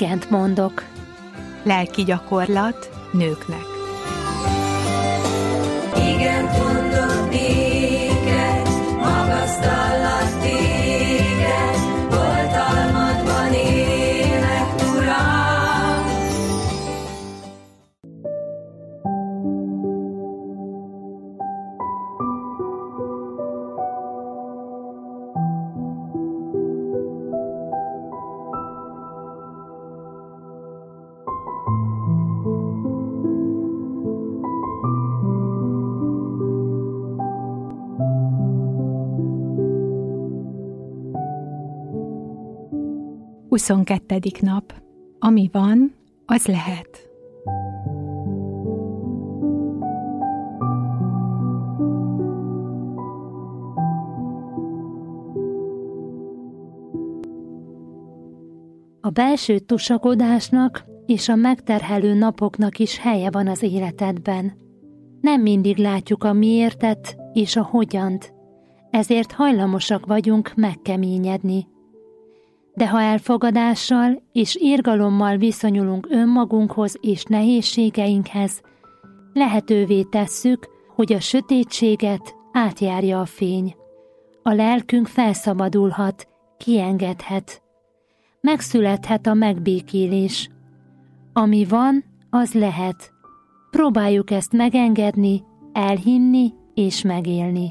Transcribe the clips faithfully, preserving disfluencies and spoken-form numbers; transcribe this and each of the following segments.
igent mondok. Lelki gyakorlat nőknek. Igent mondok néked, magasztallak téged, oltalmadban élek, Uram. huszonkettedik nap. Ami van, az lehet. A belső tusakodásnak és a megterhelő napoknak is helye van az életedben. Nem mindig látjuk a miértet és a hogyant, ezért hajlamosak vagyunk megkeményedni. De ha elfogadással és irgalommal viszonyulunk önmagunkhoz és nehézségeinkhez, lehetővé tesszük, hogy a sötétséget átjárja a fény. A lelkünk felszabadulhat, kiengedhet. Megszülethet a megbékélés. Ami van, az lehet. Próbáljuk ezt megengedni, elhinni és megélni.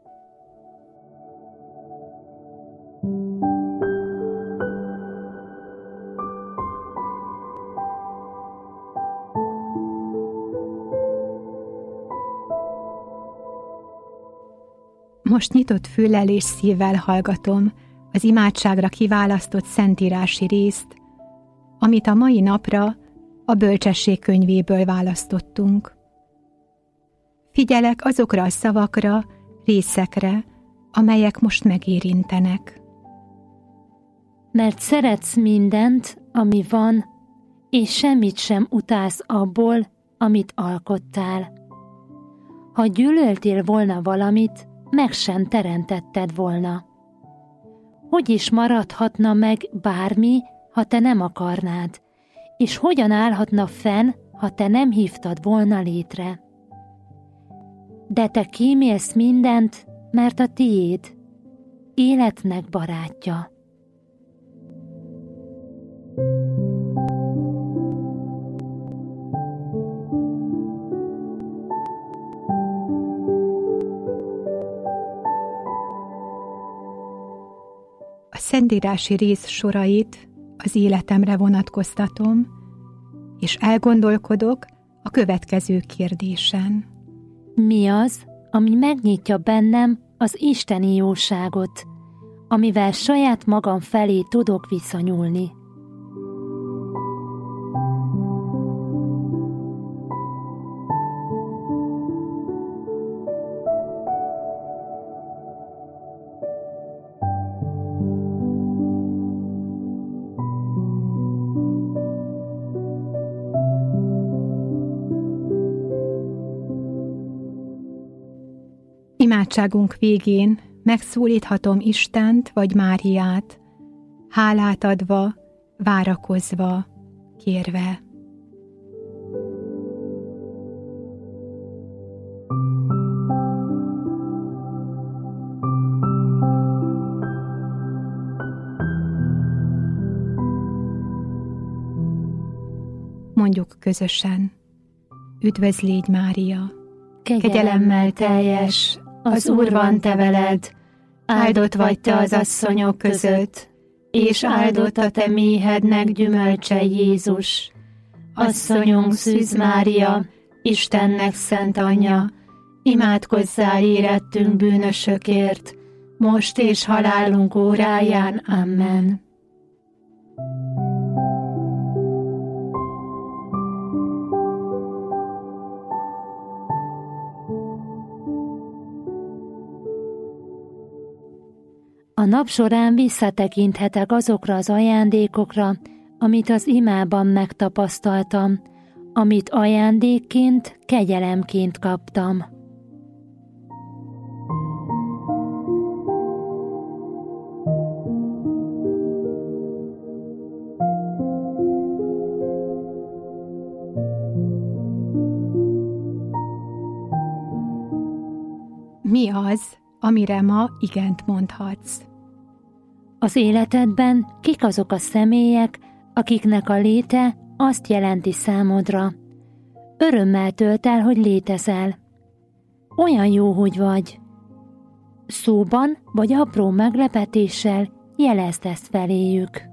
Most nyitott füllel és szívvel hallgatom az imádságra kiválasztott szentírási részt, amit a mai napra a Bölcsesség könyvéből választottunk. Figyelek azokra a szavakra, részekre, amelyek most megérintenek. Mert szeretsz mindent, ami van, és semmit sem utálsz abból, amit alkottál. Ha gyűlöltél volna valamit, meg sem teremtetted volna. Hogy is maradhatna meg bármi, ha te nem akarnád, és hogyan állhatna fenn, ha te nem hívtad volna létre? De te kímélsz mindent, mert a tiéd, életnek barátja. A szentírási rész sorait az életemre vonatkoztatom, és elgondolkodok a következő kérdésen. Mi az, ami megnyitja bennem az isteni jóságot, amivel saját magam felé tudok viszonyulni? Imádságunk végén megszólíthatom Istent vagy Máriát, hálát adva, várakozva, kérve. Mondjuk közösen: Üdvözl légy, Mária! Kegyelemmel teljes, az Úr van te veled, áldott vagy te az asszonyok között, és áldott a te méhednek gyümölcse, Jézus. Asszonyunk Szűz Mária, Istennek szent anyja, imádkozzál érettünk bűnösökért, most és halálunk óráján. Amen. A nap során visszatekinthetek azokra az ajándékokra, amit az imában megtapasztaltam, amit ajándékként, kegyelemként kaptam. mi az, amire ma igent mondhatsz? Az életedben kik azok a személyek, akiknek a léte azt jelenti számodra? Örömmel tölt el, hogy létezel. Olyan jó, hogy vagy. Szóban vagy apró meglepetéssel jelezd ezt feléjük.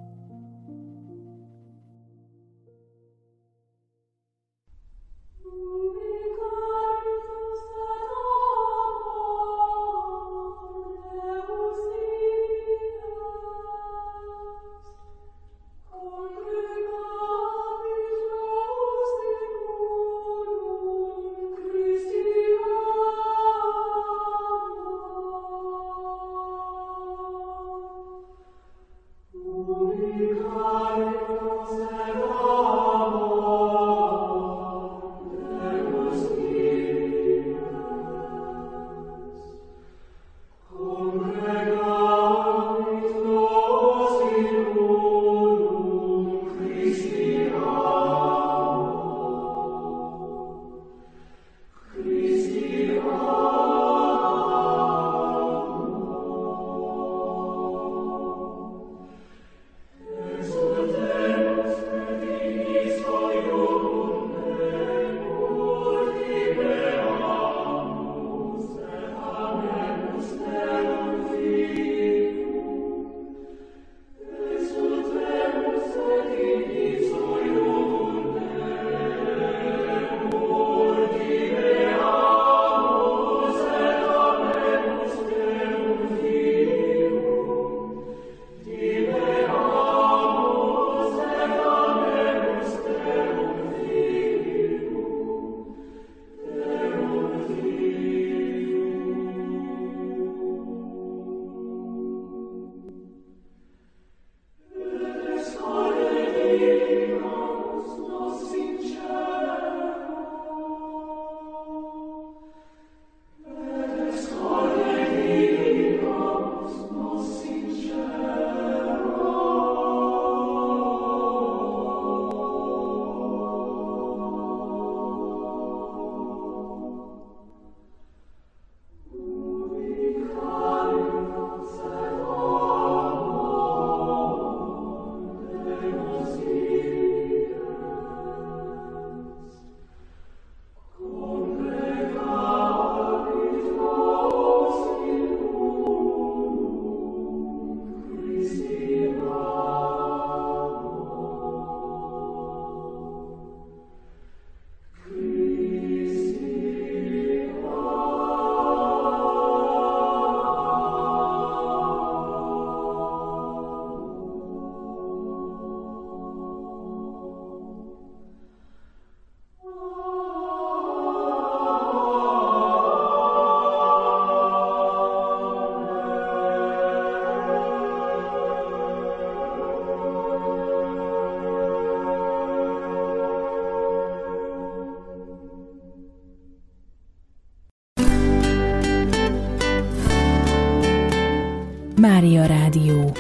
Mária Rádió.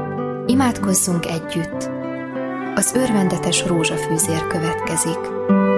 Imádkozzunk együtt! Az örvendetes rózsafűzér következik.